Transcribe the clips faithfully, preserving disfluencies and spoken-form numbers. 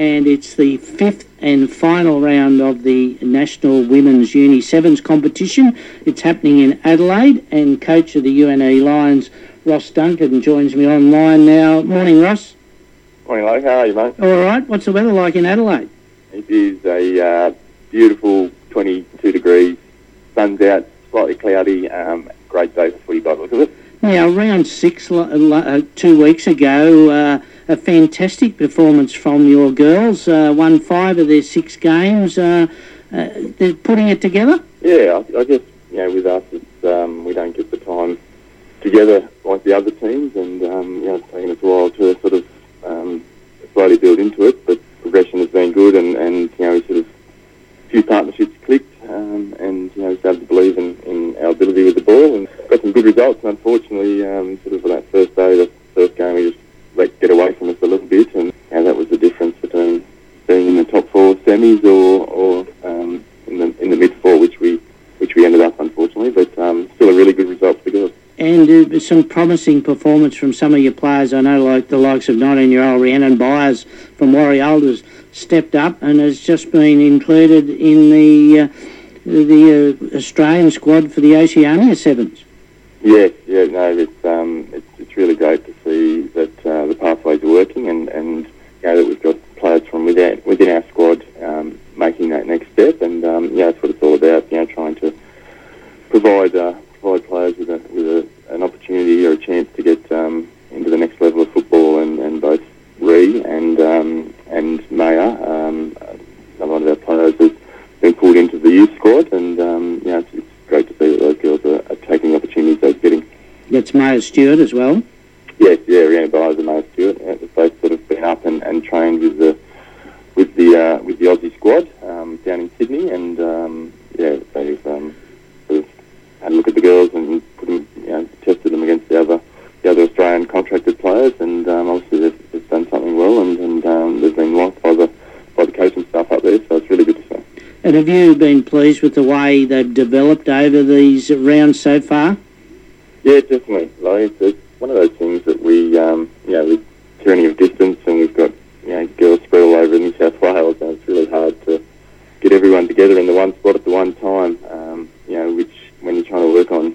and it's the fifth and final round of the National Women's Uni Sevens competition. It's happening in Adelaide, and coach of the U N E Lions, Ross Duncan, joins me online now. Morning, Ross. Morning, Luke. How are you, mate? All right. What's the weather like in Adelaide? It is a uh, beautiful twenty-two degrees, sun's out, slightly cloudy, um, great day for footy by the look of it. Now, round six uh, two weeks ago, uh, a fantastic performance from your girls. Uh, won five of their six games. Uh, uh, they're putting it together? Yeah, I, I guess, you know, with us, it's, um, we don't get the time together like the other teams, and, um, you know, it's taken us a while to sort of um, slowly build into it, but progression has been good, and, and you know, we sort of, a few partnerships clicked, um, and, you know, we started to believe in, in our ability with the ball, and got some good results, and unfortunately, um, sort of for that first day, the first game, we just let get away from us a little bit, and you know, that was the difference between being in the top four semis or, or um, in the in the mid four, which we which we ended up, unfortunately, but um, still a really good result for the girls. And uh, some promising performance from some of your players. I know, like the likes of nineteen-year-old Rhiannon Byers from Warrior has stepped up and has just been included in the uh, the uh, Australian squad for the Oceania Sevens. Yes, yeah, no, it's um, it's, it's really great to see that uh, the pathways are working, and, and you know, that we've got players from within within our squad um, making that next step, and um, yeah, that's what it's all about. You know, trying to provide uh, provide players with a with a, an opportunity or a chance to get um, into the next level of football, and, and both Ree and um, and Maya, um, a lot of our players have been pulled into the youth squad, and um, yeah, it's, it's great to see that those girls are, are taking the opportunities they're getting. That's Maya Stewart as well. Yes, yeah, Rhiannon Byers and Maya Stewart. Yeah, they've both sort of been up and, and trained with the with the uh, with the Aussie squad um, down in Sydney, and um, yeah, they've um, sort of had a look at the girls and put them, you know, tested them against the other the other Australian contracted players, and um, obviously they've, they've done something well, and, and um, they've been liked by the by the coaching staff up there, so it's really good to see. And have you been pleased with the way they've developed over these rounds so far? Yeah, definitely. Like, it's, it's one of those things that we, um, you know, with tyranny of distance, and we've got, you know, girls spread all over New South Wales, and it's really hard to get everyone together in the one spot at the one time, um, you know, which when you're trying to work on,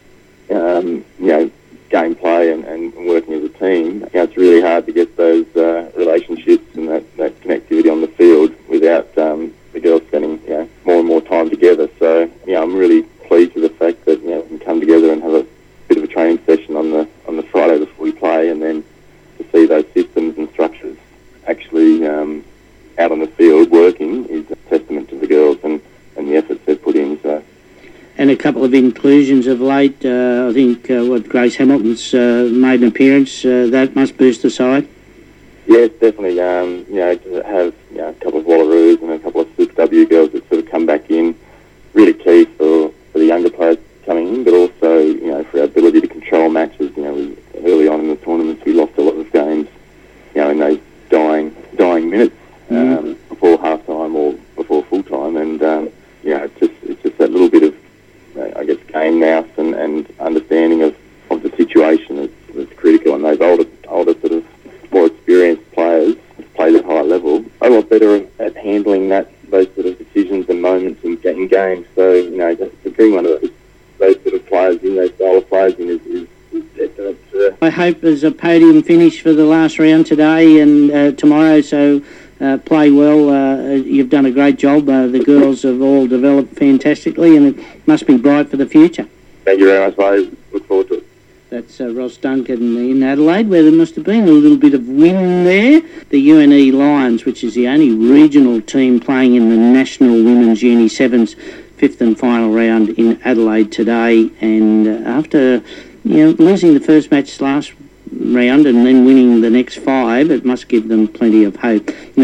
um, you know, gameplay and, and working as a team, you know, it's really hard to get those uh, relationships and that, that connectivity on the field without um, the girls spending, you know, more and more time together. So, you know, I'm really pleased with the fact that, you know, we can come together and have a bit of a training session on the on the Friday before we play, and then to see those systems and structures actually um, out on the field working is a testament to the girls and, and the efforts they've put in. So. And a couple of inclusions of late. Uh, I think uh, what Grace Hamilton's uh, made an appearance. Uh, that must boost the side. Yes, definitely. Um, you know, to have, you know, a couple of Wallaroos and a couple of Super W girls that sort of come back in, really key for, for the younger players coming in, but also, you know, for our ability to control matches. You know, we, early on in the tournaments, we lost a lot of games, you know, in those dying dying minutes um, mm. before half time or before full time, and um, you know, it's just it's just that little bit of, I guess, game nous and, and understanding of, of the situation is, is critical, and those older older sort of more experienced players played at high level are a lot better at handling that those sort of decisions and moments in, in games. So, you know, to, to bring one of those, those sort of players in, those style of players in, is, is, is uh, I hope there's a podium finish for the last round today and uh, tomorrow, so uh, play well. Uh, you've done a great job. Uh, the girls have all developed fantastically, and it must be bright for the future. Thank you very much, mate. Look forward to it. That's uh, Ross Duncan in Adelaide, where there must have been a little bit of wind there. The U N E Lions, which is the only regional team playing in the National Women's Uni Sevens, fifth and final round in Adelaide today. And uh, after, you know, losing the first match last round and then winning the next five, it must give them plenty of hope.